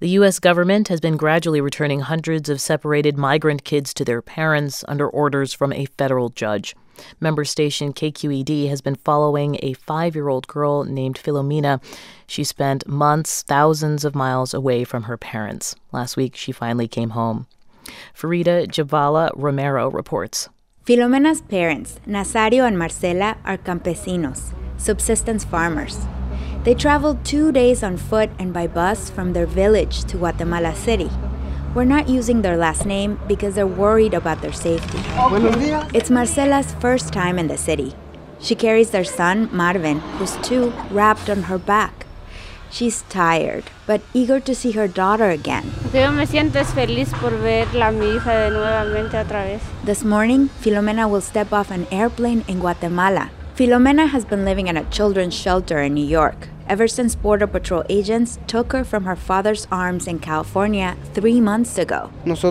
The U.S. government has been gradually returning hundreds of separated migrant kids to their parents under orders from a federal judge. Member station KQED has been following a 5-year-old girl named Filomena. She spent months, thousands of miles away from her parents. Last week, she finally came home. Farida Jabvala Romero reports. Filomena's parents, Nazario and Marcela, are campesinos, subsistence farmers. They traveled 2 days on foot and by bus from their village to Guatemala City. We're not using their last name because they're worried about their safety. It's Marcela's first time in the city. She carries their son, Marvin, who's 2, wrapped on her back. She's tired, but eager to see her daughter again. This morning, Filomena will step off an airplane in Guatemala. Filomena has been living in a children's shelter in New York ever since Border Patrol agents took her from her father's arms in California 3 months ago.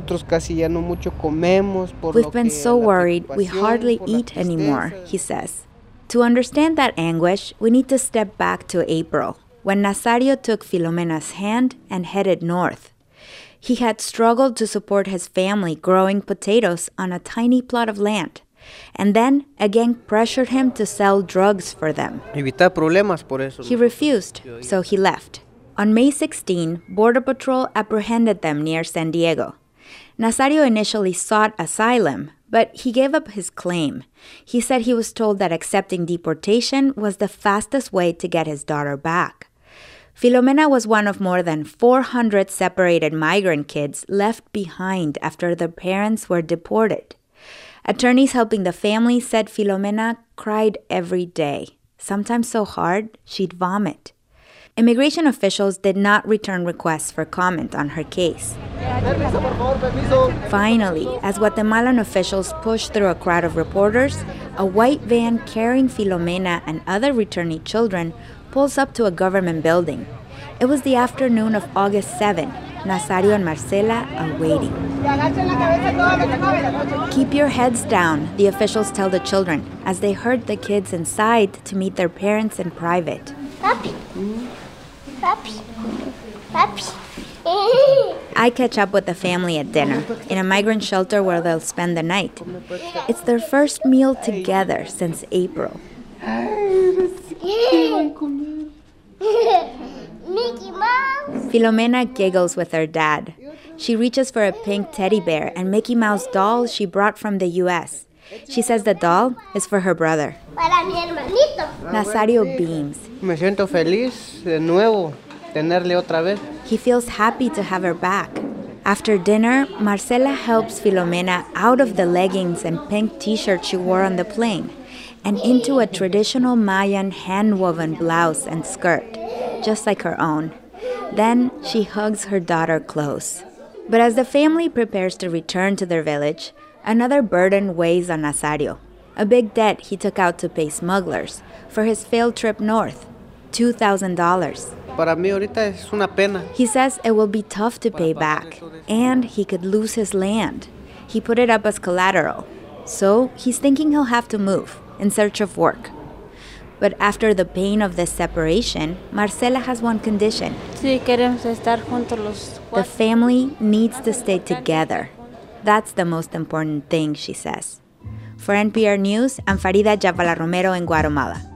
We've been so worried we hardly eat anymore, he says. To understand that anguish, we need to step back to April, when Nazario took Filomena's hand and headed north. He had struggled to support his family growing potatoes on a tiny plot of land. And then a gang pressured him to sell drugs for them. He refused, so he left. On May 16, Border Patrol apprehended them near San Diego. Nazario initially sought asylum, but he gave up his claim. He said he was told that accepting deportation was the fastest way to get his daughter back. Filomena was one of more than 400 separated migrant kids left behind after their parents were deported. Attorneys helping the family said Filomena cried every day, sometimes so hard she'd vomit. Immigration officials did not return requests for comment on her case. Finally, as Guatemalan officials pushed through a crowd of reporters, a white van carrying Filomena and other returnee children pulls up to a government building. It was the afternoon of August 7. Nazario and Marcela are waiting. Keep your heads down, the officials tell the children as they herd the kids inside to meet their parents in private. Papi. Papi. Papi. I catch up with the family at dinner, in a migrant shelter where they'll spend the night. It's their first meal together since April. Mickey Mouse. Filomena giggles with her dad. She reaches for a pink teddy bear and Mickey Mouse doll she brought from the U.S. She says the doll is for her brother. Para mi hermanito. Nazario beams. Me siento feliz de nuevo tenerle otra vez. He feels happy to have her back. After dinner, Marcela helps Filomena out of the leggings and pink t-shirt she wore on the plane and into a traditional Mayan hand-woven blouse and skirt, just like her own. Then she hugs her daughter close. But as the family prepares to return to their village, another burden weighs on Nazario, a big debt he took out to pay smugglers for his failed trip north, $2,000. Para mí ahorita es una pena. He says it will be tough to pay back, and he could lose his land. He put it up as collateral, so he's thinking he'll have to move in search of work. But after the pain of this separation, Marcela has one condition. Sí, queremos estar juntos los cuatro. The family needs to stay together. That's the most important thing, she says. For NPR News, I'm Farida Jabvala Romero in Guatemala.